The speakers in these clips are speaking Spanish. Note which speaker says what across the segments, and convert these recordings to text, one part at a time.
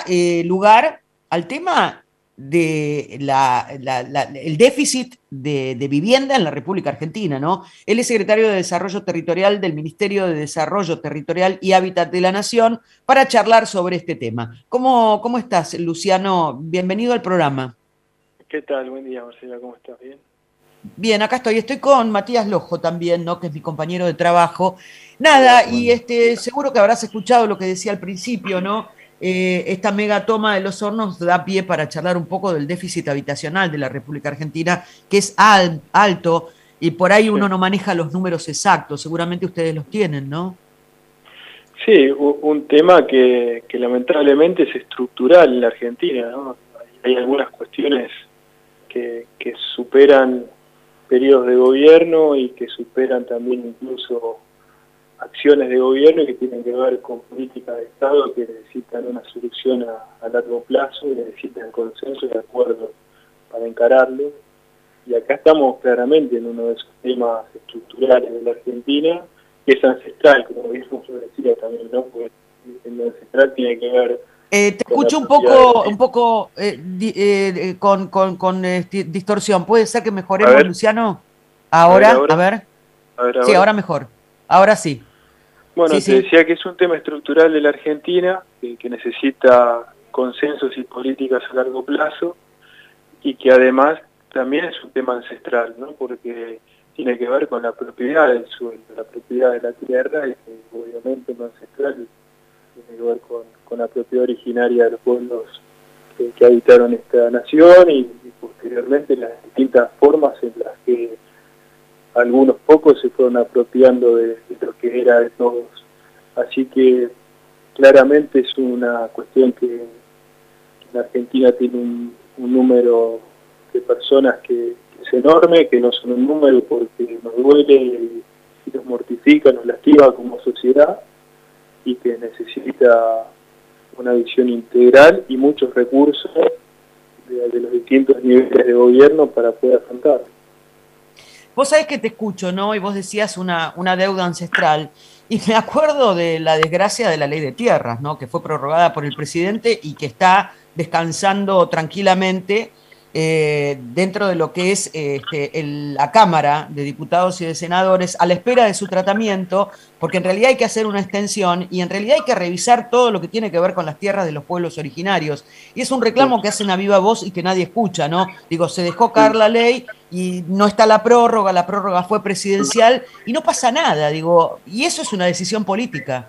Speaker 1: lugar al tema de el déficit de vivienda en la República Argentina, ¿no? Él es secretario de Desarrollo Territorial del Ministerio de Desarrollo Territorial y Hábitat de la Nación para charlar sobre este tema. ¿Cómo estás, Luciano? Bienvenido al programa.
Speaker 2: ¿Qué tal? Buen día, Marcela, ¿cómo estás? ¿Bien?
Speaker 1: Bien, acá estoy. Estoy con Matías Lojo también, ¿no? Que es mi compañero de trabajo.
Speaker 2: Hola,
Speaker 1: Nada,
Speaker 2: ¿cómo
Speaker 1: y
Speaker 2: andas?
Speaker 1: seguro que habrás escuchado lo que decía al principio, ¿no? Esta mega toma de Los Hornos da pie para charlar un poco del déficit habitacional de la República Argentina, que es alto, y por ahí
Speaker 2: Sí,
Speaker 1: uno no maneja los números exactos. Seguramente ustedes los tienen, ¿no?
Speaker 2: sí, un tema que lamentablemente es estructural en la Argentina, ¿no? Hay algunas cuestiones que superan periodos de gobierno y que superan también incluso acciones de gobierno y que tienen que ver con políticas de Estado que necesitan una solución a largo plazo y necesitan consenso y acuerdo para encararlo. Y acá estamos claramente en uno de esos temas estructurales de la Argentina, que es ancestral, como mismo yo decía también, ¿no? Porque el ancestral tiene que ver
Speaker 1: Te
Speaker 2: con la
Speaker 1: escucho
Speaker 2: propiedad de la
Speaker 1: un
Speaker 2: tierra.
Speaker 1: poco con distorsión. ¿Puede ser que
Speaker 2: A
Speaker 1: mejoremos,
Speaker 2: ver,
Speaker 1: Luciano?
Speaker 2: a ver
Speaker 1: Ahora, a
Speaker 2: ahora,
Speaker 1: ver.
Speaker 2: a ver
Speaker 1: Sí,
Speaker 2: ahora.
Speaker 1: ahora mejor. Ahora sí. Sí,
Speaker 2: Bueno, te
Speaker 1: sí.
Speaker 2: decía que es un tema estructural de la Argentina, que necesita consensos y políticas a largo plazo, y que además también es un tema ancestral, ¿no? Porque tiene que ver con la propiedad del suelo, la propiedad de la tierra, y que obviamente lo ancestral tiene que ver con la propiedad originaria de los pueblos que habitaron esta nación y posteriormente las distintas formas en las que algunos pocos se fueron apropiando de lo que era de todos. Así que claramente es una cuestión que la Argentina tiene un número de personas que es enorme, que no son un número porque nos duele y nos mortifica, nos lastima como sociedad y que necesita una visión integral y muchos recursos de los distintos niveles de gobierno para poder afrontar.
Speaker 1: Vos sabés que te escucho, ¿no? Y vos decías una deuda ancestral. Y me acuerdo de la desgracia de la ley de tierras, ¿no? Que fue prorrogada por el presidente y que está descansando tranquilamente dentro de lo que es la Cámara de Diputados y de Senadores a la espera de su tratamiento, porque en realidad hay que hacer una extensión y en realidad hay que revisar todo lo que tiene que ver con las tierras de los pueblos originarios. Y es un reclamo que hacen a viva voz y que nadie escucha, ¿no? Digo, se dejó caer la ley y no está la prórroga fue presidencial y no pasa nada, digo, y eso es una decisión política.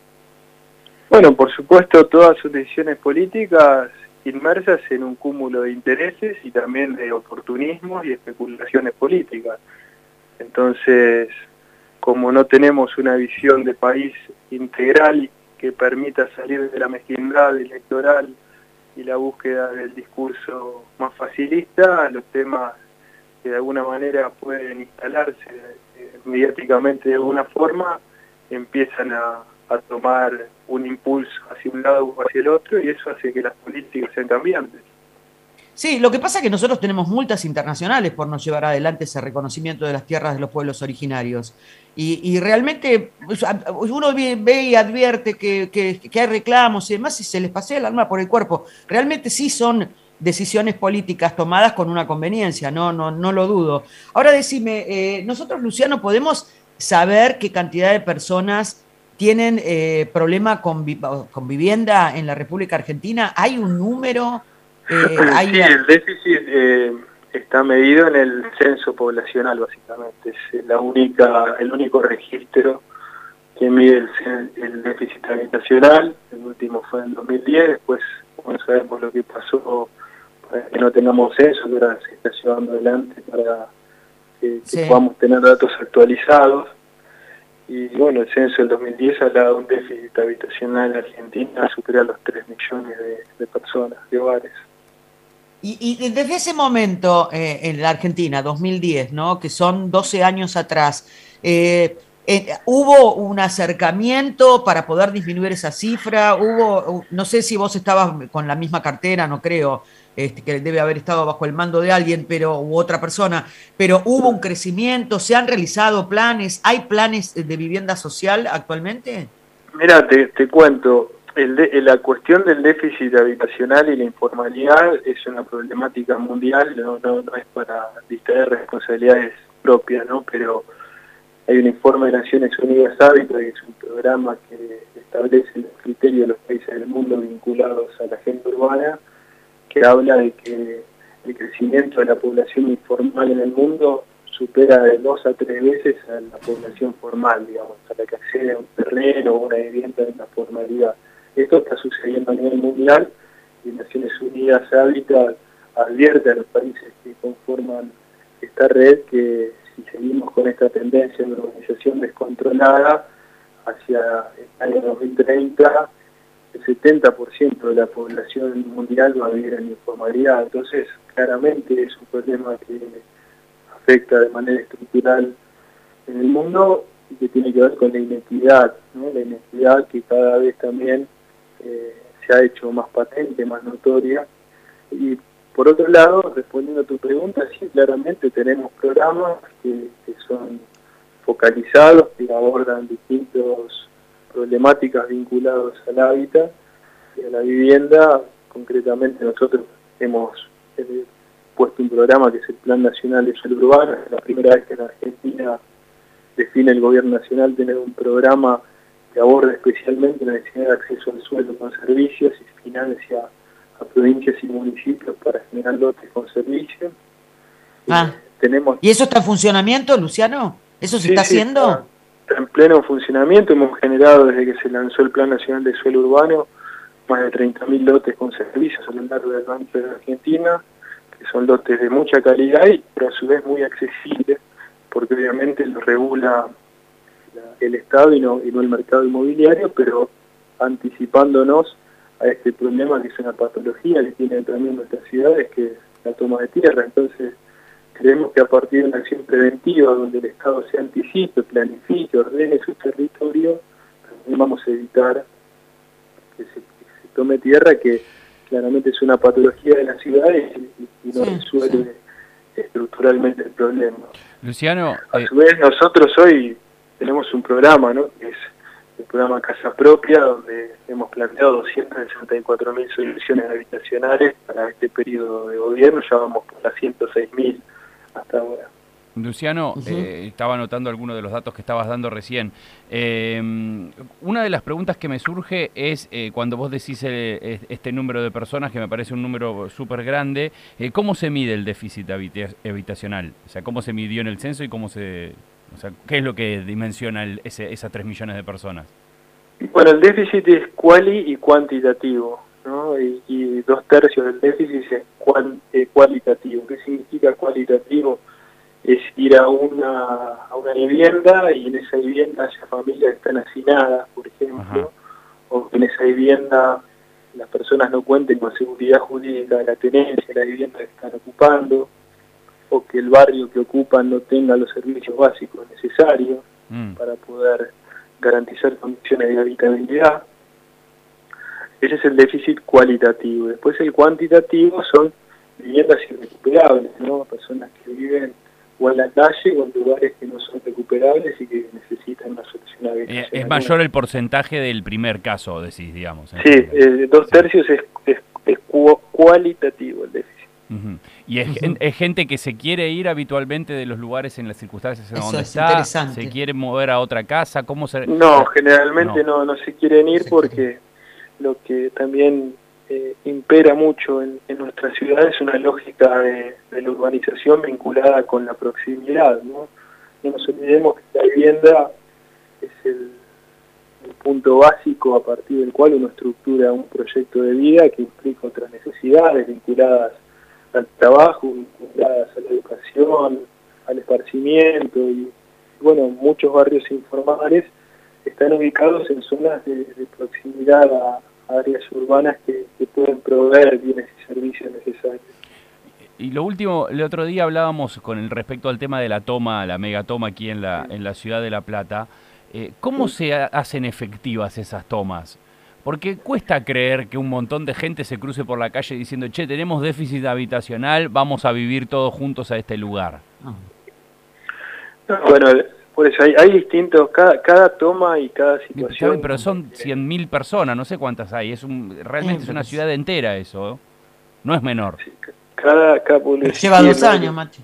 Speaker 2: Bueno, por supuesto, todas sus decisiones políticas inmersas en un cúmulo de intereses y también de oportunismos y especulaciones políticas. Entonces, como no tenemos una visión de país integral que permita salir de la mezquindad electoral y la búsqueda del discurso más facilista, los temas que de alguna manera pueden instalarse mediáticamente de alguna forma, empiezan a tomar un impulso hacia un lado o hacia el otro y eso hace que las políticas sean cambiantes.
Speaker 1: Sí, lo que pasa es que nosotros tenemos multas internacionales por no llevar adelante ese reconocimiento de las tierras de los pueblos originarios. Y realmente pues, uno ve y advierte que hay reclamos y demás y se les pasea el alma por el cuerpo. Realmente sí son decisiones políticas tomadas con una conveniencia, no lo dudo. Ahora decime, nosotros, Luciano, podemos saber qué cantidad de personas tienen problema con vivienda en la República Argentina. ¿Hay un número?
Speaker 2: Sí, el déficit está medido en el censo poblacional, básicamente. Es el único registro que mide el déficit habitacional. El último fue en 2010, después, como sabemos lo que pasó, para que no tengamos censo, que ahora se está llevando adelante para que
Speaker 1: Sí.
Speaker 2: podamos tener datos actualizados. Y bueno, el censo del 2010 hablaba de un déficit habitacional en Argentina superior a los 3 millones de personas, de hogares.
Speaker 1: Y desde ese momento en la Argentina, 2010, ¿no? Que son 12 años atrás, ¿hubo un acercamiento para poder disminuir esa cifra? No sé si vos estabas con la misma cartera, no creo, que debe haber estado bajo el mando de alguien, u otra persona, pero ¿hubo un crecimiento? ¿Se han realizado planes? ¿Hay planes de vivienda social actualmente?
Speaker 2: Mira, te cuento. La cuestión del déficit habitacional y la informalidad es una problemática mundial, no es para distraer responsabilidades propias, ¿no? Pero hay un informe de Naciones Unidas Hábitat, que es un programa que establece los criterios de los países del mundo vinculados a la agenda urbana, que habla de que el crecimiento de la población informal en el mundo supera de 2 a 3 veces a la población formal, digamos, a la que accede a un terreno o una vivienda en la formalidad. Esto está sucediendo a nivel mundial y Naciones Unidas Hábitat advierte a los países que conforman esta red que si seguimos con esta tendencia de urbanización descontrolada, hacia el año 2030 el 70% de la población mundial va a vivir en informalidad. Entonces, claramente es un problema que afecta de manera estructural en el mundo y que tiene que ver con la inequidad, ¿no? La inequidad que cada vez también se ha hecho más patente, más notoria. Y por otro lado, respondiendo a tu pregunta, sí, claramente tenemos programas que son focalizados, que abordan distintas problemáticas vinculadas al hábitat y a la vivienda. Concretamente nosotros hemos puesto un programa que es el Plan Nacional de Suelo Urbano. Es la primera vez que en Argentina define el gobierno nacional tener un programa que aborda especialmente la necesidad de acceso al suelo con servicios y financia a provincias y municipios para generar lotes con servicios.
Speaker 1: ¿Y eso está en funcionamiento, Luciano? ¿Eso se está haciendo?
Speaker 2: Está en pleno funcionamiento. Hemos generado, desde que se lanzó el Plan Nacional de Suelo Urbano, más de 30.000 lotes con servicios a lo largo del norte de Argentina, que son lotes de mucha calidad y pero a su vez muy accesibles, porque obviamente lo regula el Estado y no el mercado inmobiliario, pero anticipándonos a este problema que es una patología que tiene también nuestras ciudades, que es la toma de tierra. Entonces creemos que a partir de una acción preventiva donde el Estado se anticipe, planifique, ordene su territorio, también vamos a evitar que se tome tierra, que claramente es una patología de las ciudades y no resuelve estructuralmente el problema.
Speaker 3: Luciano,
Speaker 2: a su vez nosotros hoy tenemos un programa, ¿no?, que es el programa Casa Propia, donde hemos planteado 264.000 soluciones habitacionales para este periodo de gobierno. Ya vamos por las 106.000 hasta ahora.
Speaker 3: Luciano, estaba anotando algunos de los datos que estabas dando recién. Una de las preguntas que me surge es, cuando vos decís este número de personas, que me parece un número súper grande, ¿cómo se mide el déficit habitacional? O sea, ¿cómo se midió en el censo y qué es lo que dimensiona esas 3 millones de personas?
Speaker 2: Bueno, el déficit es cuali y cuantitativo, ¿no? Y 2/3 del déficit es cualitativo. ¿Qué significa cualitativo? Es ir a una vivienda y en esa vivienda haya familias que están hacinadas, por ejemplo, o que en esa vivienda las personas no cuenten con seguridad jurídica de la tenencia de la vivienda que están ocupando, o que el barrio que ocupan no tenga los servicios básicos necesarios para poder garantizar condiciones de habitabilidad. Ese es el déficit cualitativo. Después el cuantitativo son viviendas irrecuperables, ¿no? Personas que viven o en la calle o en lugares que no son recuperables y que necesitan una solución habitacional.
Speaker 3: Es mayor el porcentaje del primer caso, decís, digamos.
Speaker 2: Sí, 2/3 es cualitativo el déficit.
Speaker 3: Y es gente que se quiere ir habitualmente de los lugares en las circunstancias en donde está, se quiere mover a otra casa.
Speaker 2: No, generalmente no se quieren ir porque lo que también impera mucho en nuestra ciudad es una lógica de la urbanización vinculada con la proximidad, ¿no? No nos olvidemos que la vivienda es el punto básico a partir del cual uno estructura un proyecto de vida que implica otras necesidades vinculadas al trabajo, vinculadas a la educación, al esparcimiento y bueno, muchos barrios informales están ubicados en zonas de proximidad a áreas urbanas que pueden proveer bienes y servicios necesarios.
Speaker 3: Y lo último, el otro día hablábamos con respecto al tema de la toma, la megatoma aquí en la ciudad de La Plata. ¿Cómo se hacen efectivas esas tomas? Porque cuesta creer que un montón de gente se cruce por la calle diciendo, che, tenemos déficit habitacional, vamos a vivir todos juntos a este lugar.
Speaker 2: Bueno, Por eso hay distintos, cada toma y cada situación.
Speaker 3: Pero son 100.000 personas, no sé cuántas hay. Realmente es una ciudad entera eso, ¿eh? No es menor.
Speaker 2: Sí, cada población
Speaker 1: lleva 2 años, Mati.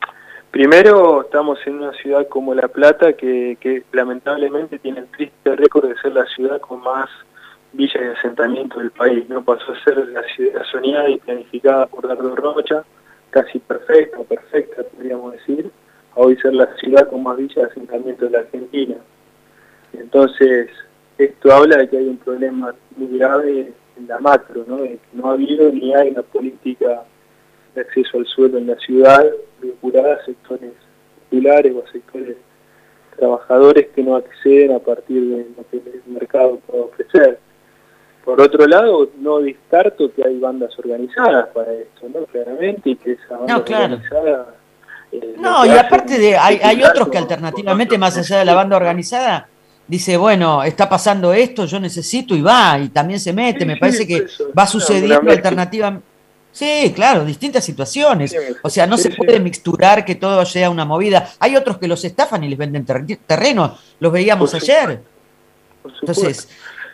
Speaker 2: Primero, estamos en una ciudad como La Plata, que lamentablemente tiene el triste récord de ser la ciudad con más villas de asentamiento del país. No pasó a ser la ciudad soñada y planificada por Dardo Rocha, casi perfecta, podríamos decir, a hoy ser la ciudad con más villas de asentamiento de la Argentina. Entonces, esto habla de que hay un problema muy grave en la macro, ¿no? De que no ha habido ni hay una política de acceso al suelo en la ciudad vinculada a sectores populares o a sectores trabajadores que no acceden a partir de lo que el mercado puede ofrecer. Por otro lado, no descarto que hay bandas organizadas para esto, ¿no? Claramente, y que esa banda organizada...
Speaker 1: No, y aparte hay otros que alternativamente, más allá de la banda organizada, dice, bueno, está pasando esto, yo necesito, y va, y también se mete, me parece que va sucediendo alternativamente. Sí, claro, distintas situaciones. O sea, no se puede mixturar que todo sea una movida. Hay otros que los estafan y les venden terrenos, los veíamos ayer. Entonces,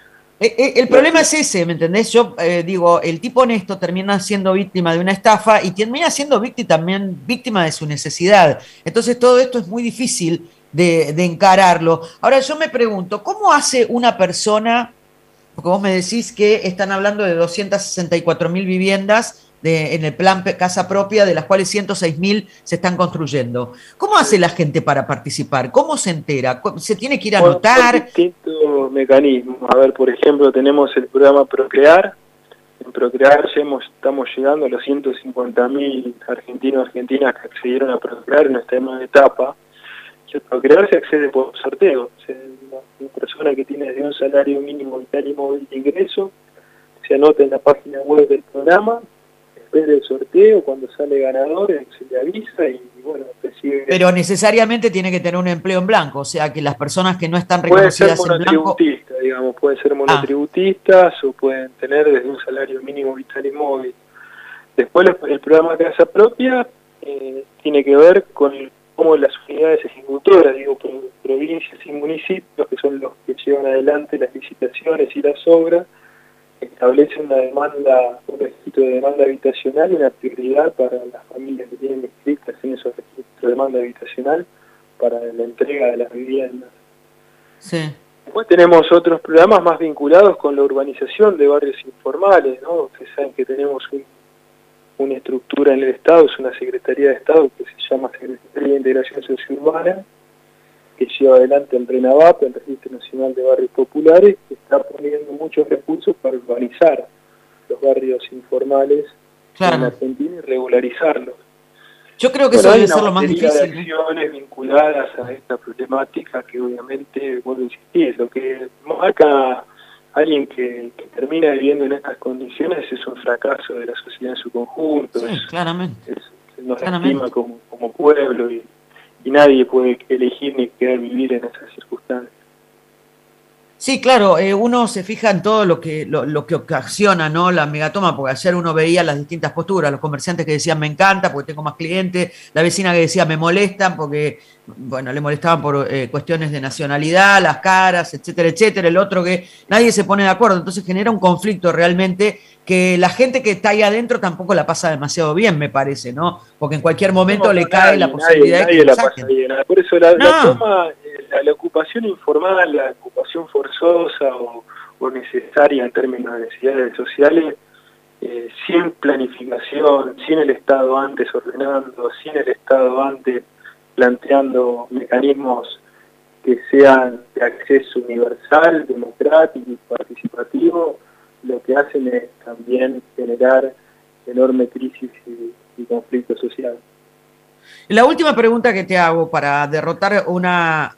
Speaker 1: el problema es ese, ¿me entendés? Yo digo, el tipo honesto termina siendo víctima de una estafa y termina siendo víctima de su necesidad. Entonces todo esto es muy difícil de encararlo. Ahora yo me pregunto, ¿cómo hace una persona, porque vos me decís que están hablando de 264.000 viviendas en el plan Casa Propia, de las cuales 106.000 se están construyendo? ¿Cómo hace la gente para participar? ¿Cómo se entera? ¿Se tiene que ir a anotar?
Speaker 2: Distintos mecanismos. A ver, por ejemplo, tenemos el programa Procrear. En Procrear ya estamos llegando a los 150.000 argentinos y argentinas que accedieron a Procrear en esta nueva etapa. Y a Procrear se accede por sorteo. Una persona que tiene desde un salario mínimo vital y móvil de ingreso se anota en la página web del programa, espera el sorteo, cuando sale ganador se le avisa y bueno, recibe...
Speaker 1: Pero necesariamente tiene que tener un empleo en blanco, o sea que las personas que no están reconocidas en blanco...
Speaker 2: Digamos, pueden ser monotributistas o pueden tener desde un salario mínimo vital y móvil. Después el programa Casa Propia tiene que ver con cómo las unidades ejecutoras, digo, provincias y municipios, que son los que llevan adelante las licitaciones y las obras, establecen un registro de demanda habitacional y una prioridad para las familias que tienen inscritas en esos registros de demanda habitacional para la entrega de las viviendas.
Speaker 1: Sí.
Speaker 2: Después tenemos otros programas más vinculados con la urbanización de barrios informales, ¿no? Ustedes saben que tenemos una estructura en el Estado, es una Secretaría de Estado que se llama Secretaría de Integración Sociourbana, que lleva adelante el RENAVAP, el Registro Nacional de Barrios Populares, que está poniendo muchos recursos para urbanizar los barrios informales en Argentina y regularizarlos.
Speaker 1: Yo creo que eso debe ser lo más difícil.
Speaker 2: Hay acciones vinculadas a esta problemática que obviamente, vuelvo a insistir, lo que marca a alguien que termina viviendo en estas condiciones es un fracaso de la sociedad en su conjunto.
Speaker 1: Sí, claramente.
Speaker 2: Nos lastima como pueblo y nadie puede elegir ni querer vivir en esas circunstancias.
Speaker 1: Sí, claro, uno se fija en todo lo que ocasiona, ¿no?, la megatoma, porque ayer uno veía las distintas posturas, los comerciantes que decían me encanta porque tengo más clientes, la vecina que decía me molestan porque, bueno, le molestaban por cuestiones de nacionalidad, las caras, etcétera, etcétera, el otro que nadie se pone de acuerdo, entonces genera un conflicto realmente que la gente que está ahí adentro tampoco la pasa demasiado bien, me parece, ¿no? Porque en cualquier momento le cae la posibilidad de que la saquen.
Speaker 2: Por eso la toma, la ocupación informal, la ocupación forzosa o necesaria en términos de necesidades sociales, sin planificación, sin el Estado antes ordenando, sin el Estado antes planteando mecanismos que sean de acceso universal, democrático y participativo, lo que hacen es también generar enorme crisis y conflicto social.
Speaker 1: La última pregunta que te hago para derrotar una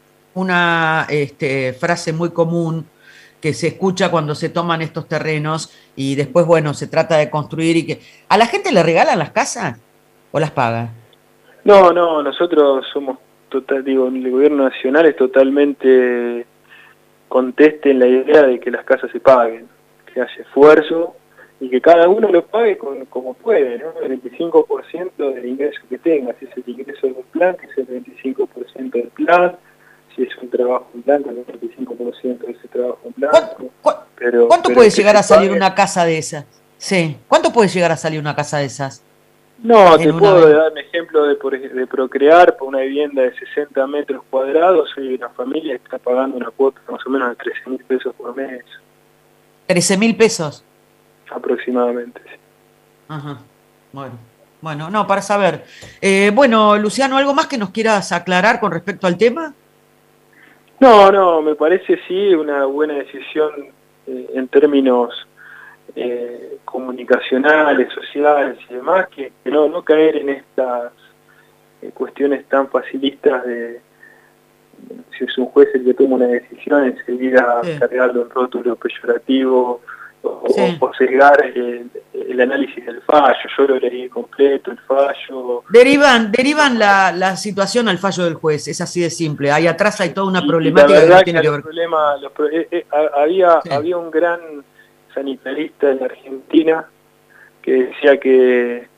Speaker 1: frase muy común que se escucha cuando se toman estos terrenos y después, bueno, se trata de construir y que... ¿A la gente le regalan las casas o las paga?
Speaker 2: No, nosotros somos el gobierno nacional es totalmente conteste en la idea de que las casas se paguen, que haya esfuerzo y que cada uno lo pague como puede, ¿no? El 25% del ingreso que tenga, si es el ingreso de un plan, que es el 25% del plan, si es un trabajo en blanco, el 95% de ese trabajo en blanco.
Speaker 1: ¿Cuánto puede llegar a salir una casa de esas? Sí, ¿cuánto puede llegar a salir una casa de esas?
Speaker 2: No, te puedo dar un ejemplo de Procrear por una vivienda de 60 metros cuadrados. Soy una familia que está pagando una cuota más o menos de 13.000 pesos por mes.
Speaker 1: 13.000 pesos.
Speaker 2: Aproximadamente, sí.
Speaker 1: Ajá, bueno, no, para saber. Bueno, Luciano, ¿algo más que nos quieras aclarar con respecto al tema?
Speaker 2: No, me parece sí una buena decisión en términos comunicacionales, sociales y demás, que no caer en estas cuestiones tan facilistas de si es un juez el que toma una decisión, enseguida cargarle un rótulo peyorativo o sesgar el análisis del fallo. Yo lo leí completo, el fallo.
Speaker 1: Derivan la situación al fallo del juez, es así de simple. Ahí atrás hay toda una problemática que no tiene que ver.
Speaker 2: Había un gran sanitarista en Argentina que decía que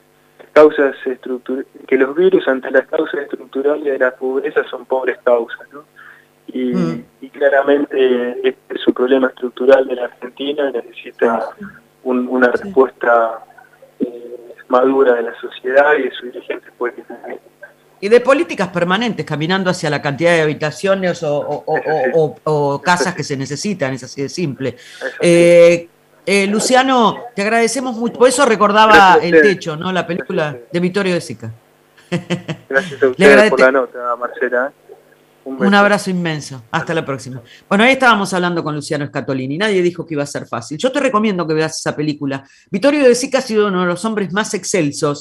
Speaker 2: los virus ante las causas estructurales de la pobreza son pobres causas, ¿no? Y claramente este es un problema estructural de la Argentina, necesita una respuesta madura de la sociedad y de sus dirigentes políticos.
Speaker 1: Y de políticas permanentes, caminando hacia la cantidad de habitaciones o casas que se necesitan, es así de simple. Luciano, te agradecemos mucho. Por eso recordaba El Techo, ¿no? La película de Vittorio De Sica.
Speaker 2: Gracias a ustedes por la nota, Marcela.
Speaker 1: Un abrazo inmenso. Hasta la próxima. Bueno, ahí estábamos hablando con Luciano Scatolini. Nadie dijo que iba a ser fácil. Yo te recomiendo que veas esa película. Vittorio De Sica ha sido uno de los hombres más excelsos